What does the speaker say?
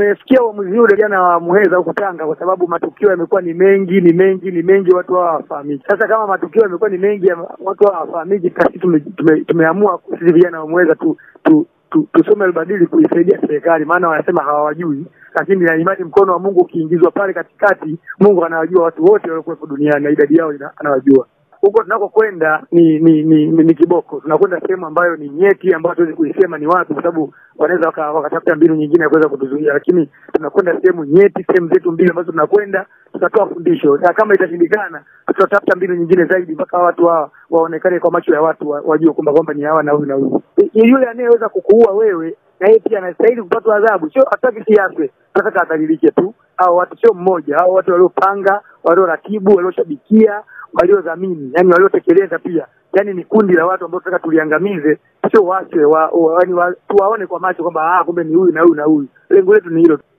tumefikia uamuzi ule jana wa Muheza huko Tanga kwa sababu matukio yamekuwa ni mengi watu hawafahamiki. Sasa kama matukio yamekuwa ni mengi watu hawafahamiki, sisi tumeamua sisi vijana wa Muheza tusome albadili kuisaidia serikali, maana wanasema hawajui, lakini na imani mkono wa Mungu ukiingizwa pale katikati, Mungu anawajua watu wote waliokuwa duniani na idadi yao anawajua. Huko tunakokwenda ni kiboko. Tunakwenda sehemu ambayo ni nyeti, ambayo tuwezi kuisema ni wapi kwa sababu wanaweza wakatafuta mbinu nyingine ya kuweza kutuzuia, lakini tunakwenda sehemu nyeti, sehemu zetu mbili ambazo tunakwenda tutatoa fundisho. Na kama itashindikana tutatafuta mbinu nyingine zaidi mpaka watu waonekane kwa macho ya watu, wajue kwamba ni hawa na huyu na huyu. Yule anayeweza kukuua wewe na yeye pia anastahili kupata adhabu. Sio hataki siasa, tunataka adhalilike tu. Hao watu sio mmoja, hao watu waliopanga, walioratibu, walioshabikia, waliodhamini, yani waliotekeleza pia. Yani ni kundi la watu ambao tunataka tuliangamize, sio wase tuwaone kwa macho kwamba kumbe ni huyu na huyu na huyu. Lengo letu ni hilo.